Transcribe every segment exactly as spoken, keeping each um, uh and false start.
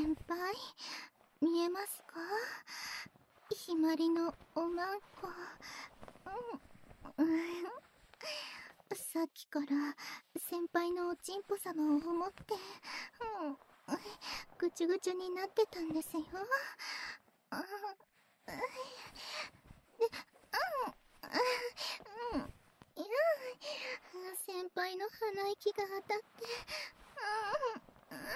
先輩、見えますか？ひまりのおまんこ。うん、うん、さっきから先輩のおちんぽ様を思って、うん、ぐちゅぐちゅになってたんですよ。うん、で、うん、うん、いや、先輩の鼻息が当たって、うん、うん、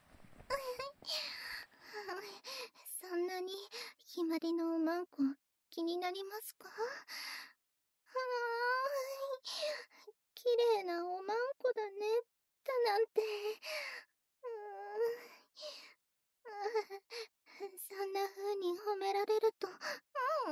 そんなにひまりのおまんこ気になりますか？はーい、綺麗なおまんこだねだなんて。うーん、そんな風に褒められると、うん、うん、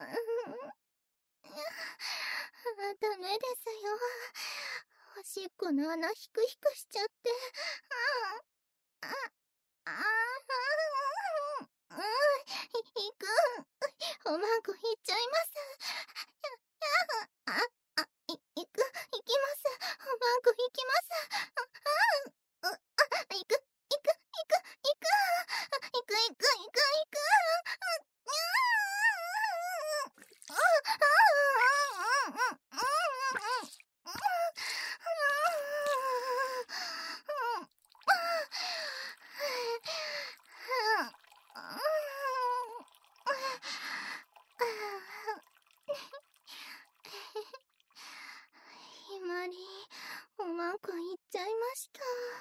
ダメですよ。おしっこの穴ひくひくしちゃって、うん、あ、あー、うん、い、いく。おまんこいっちゃいます。や、や、あ、あ、い、いく、いきます。おまんこいきます。あ、あ、う、あ、いく、いく、いく、いく、いく、いく、いく、いく、いく、にゃー、あ、あ、あ、あ、あ、ひまり、おまんこいっちゃいました。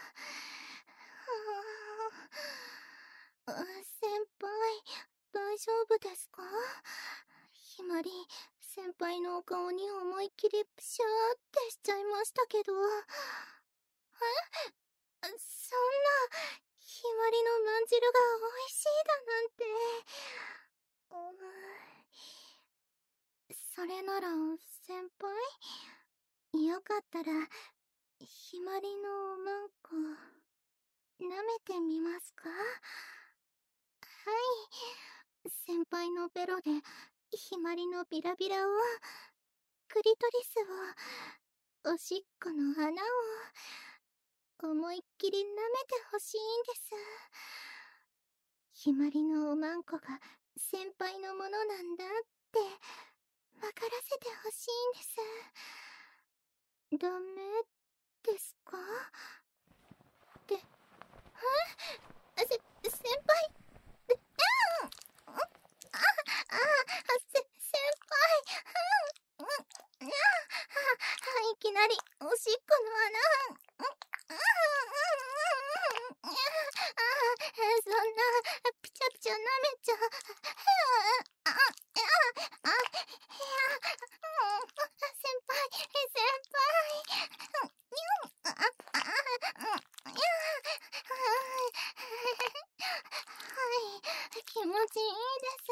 はあ、先輩、大丈夫ですか？ひまり、先輩のお顔に思いっきりプシャーってしちゃいましたけど。え？そんな、ひまりのまんじるが美味しいだなんて。う、それなら、先輩、よかったら、ひまりのおまんこ、舐めてみますか？はい。先輩のベロで、ひまりのビラビラを、クリトリスを、おしっこの穴を、思いっきり舐めてほしいんです。ひまりのおまんこが先輩のものなんだって分からせてほしいんです。ダメですか？で、え？せ、先輩？で、うん、あ、あ、せ、先輩、うん、うん、いや、いきなりおしっこの穴、うん、うん、うん、うん、そんな、ピチャピチャ舐めちゃ、あ、あ、あ、いや、先輩、先輩、あ、あ、いや、はい、気持ちいいです。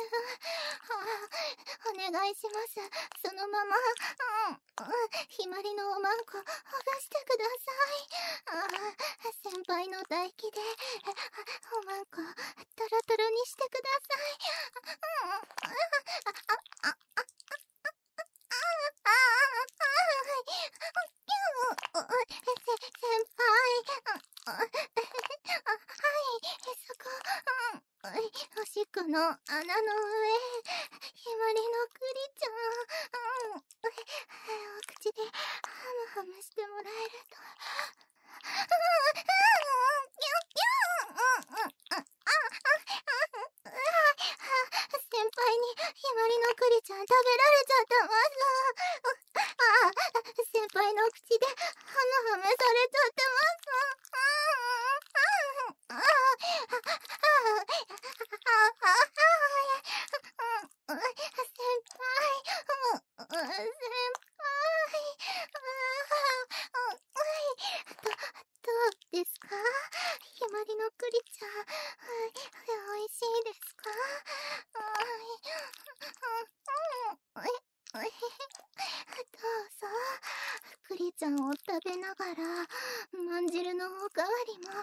お願いします。そのまま、うん、ひまりのおまんこ、ほぐしてください。先輩の唾液で、おまんこ、トロトロにしてください。うん、あ、あ、あ、あ、あ、あ、あ、せ、先輩、あ、はい、そこ、おしっこの穴の上、ひまりのクリちゃん、お口でハムハムしてもらえると、先輩にひまりのクリちゃん食べられちゃってます。ああ、先輩の口でハムハムされちゃってます。ああ、ああ、先輩、先輩、ど、どうですか？ひまりのクリちゃん、おいしいですか？どうぞ、クリちゃんを食べながら、まんじるのおかわりも、うん、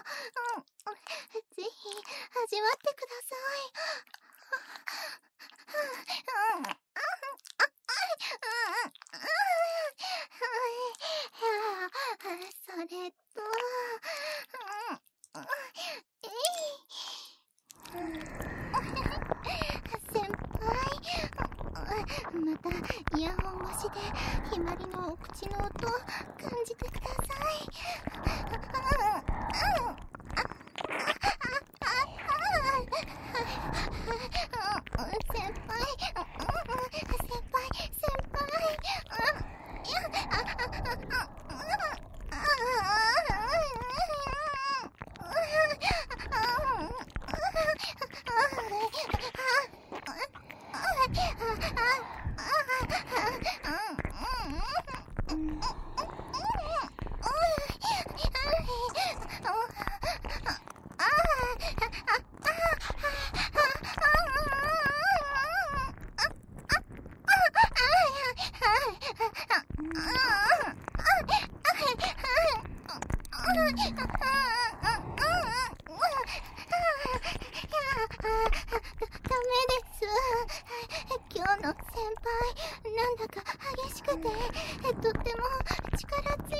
ぜひ味わってください。うん、うん、それと、うん、えい。 今日の先輩、なんだか激しくて、とっても力強くて、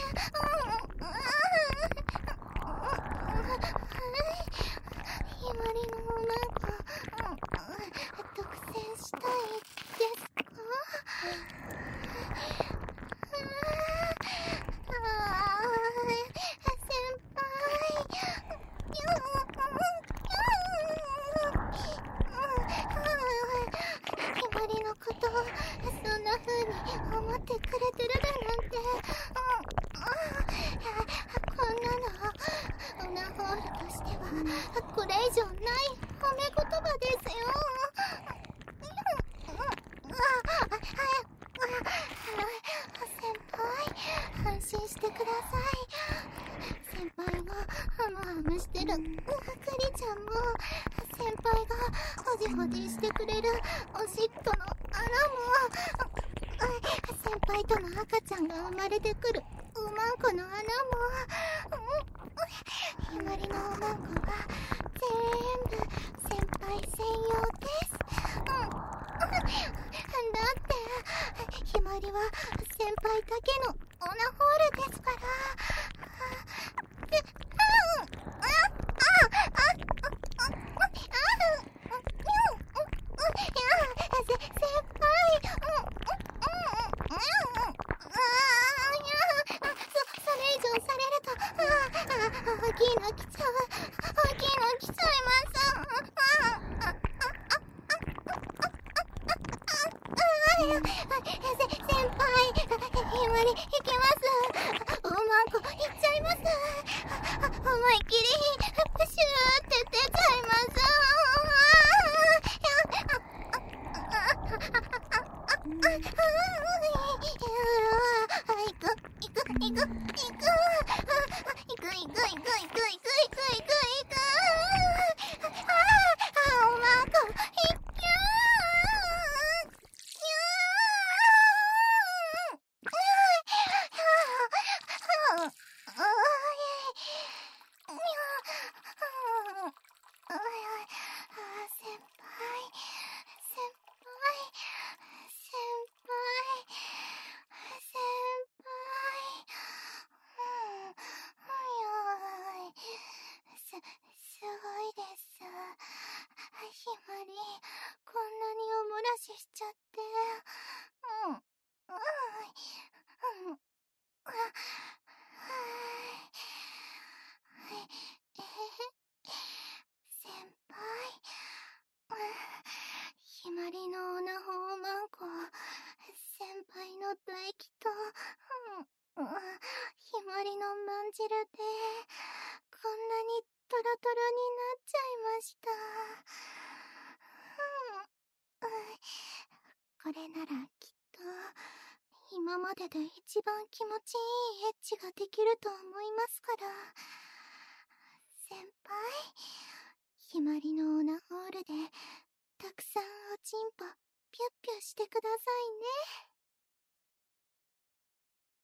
ひまりのなんか、独占したいですか？先輩、ひまりのことそんな風に思ってくれてるだなんて、こんなのオナホールとしてはこれ以上ない褒め言葉ですよ。先輩、安心してください。先輩がハムハムしてるクリちゃんも、先輩がホジホジしてくれるおしっこの穴も、先輩との赤ちゃんが生まれてくるおまんこの穴も、ひまりのおまんこは全部先輩専用です。だってひまりは先輩だけのオナホールですから。大きいの来ちゃう。大きいの来ちゃいます。せ、先輩、ひまり、行きます。おまんこ、行っちゃいます。思いっきり、シューって出ちゃいます。行く、行く、行く、行く。行く、行く、行く、行く、行く、行く、行く、行く、行く、行く。おまんこ、行きゃすごいです。ひまり、こんなにおもらししちゃって。うん。うん。うん。先輩、ひまりのオナホーマンコ、先輩の唾液と、ひまりのまんじるで、こんなにトロトロになっちゃいました。これならきっと今までで一番気持ちいいエッチができると思いますから。先輩、ひまりのオナホールでたくさんおちんぽピュッピュしてくださいね。